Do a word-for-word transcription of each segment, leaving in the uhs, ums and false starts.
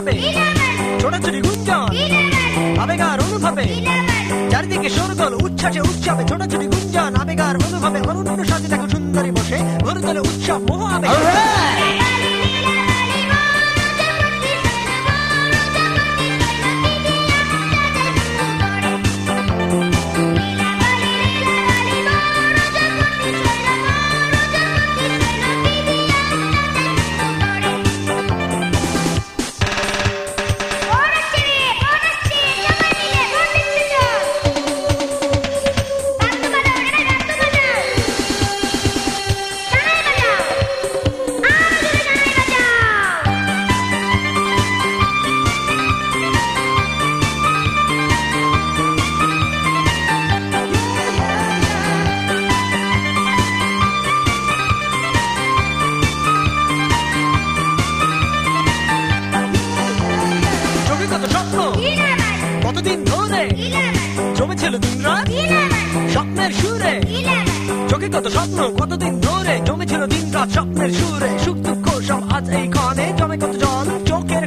অনুতাপে ছোটাছুটি গুঞ্জন আবেগার অনুভবে চারিদিকে শোরগোল উচ্ছ্বাসে উৎসবে ছোটাছুটি গুঞ্জন আবেগার অনুভবে অনন্য সাজে দেখো সুন্দরী বসে ভরে তোলে উৎসব মোহ আবেগ কতদিন ধরে জমেছিল দিন রাত স্বপ্নের সুরে চোখে কত স্বপ্ন কতদিন ধরে জমেছিল দিন রাত স্বপ্নের সুরে সুখ দুঃখ সব আজ এই ক্ষণে জমে কত জন চোখের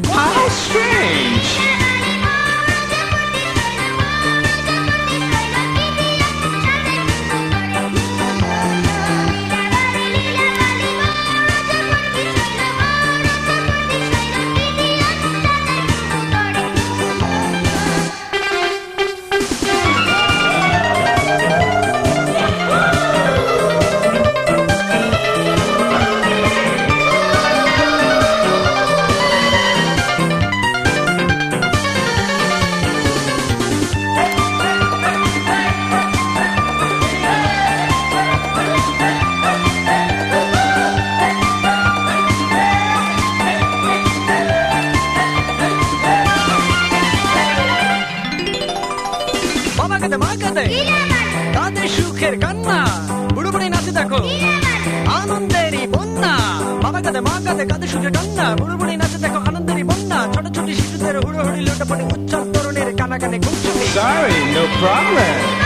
তাদের সুখের কান্না বুড়ো বুড়ি নাচে দেখো আনন্দেরই বন্যা বাবা কাঁদে মা কাঁদে কাঁদে সুখের কান্না বুড়ো বুড়ি নাচে দেখো আনন্দেরই বন্যা ছোট ছোট শিশুদের হুড়ো হুড়ি লোটাপড়ি উচ্ছল তরুণের কানা কানে ঘুম Sorry, no problem.